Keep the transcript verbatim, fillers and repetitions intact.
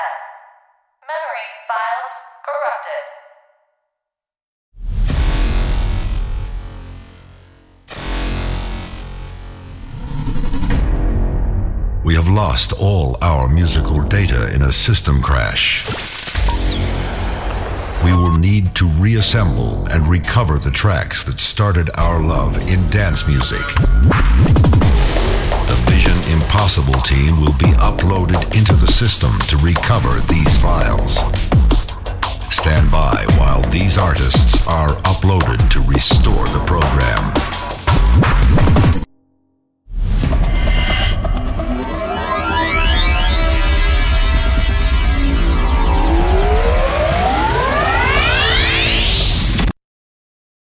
bad. Memory files corrupted. We have lost all our musical data in a system crash. We will need to reassemble and recover the tracks that started our love in dance music. The Vision Impossible team will be uploaded into the system to recover these files. Stand by while these artists are uploaded to restore the program.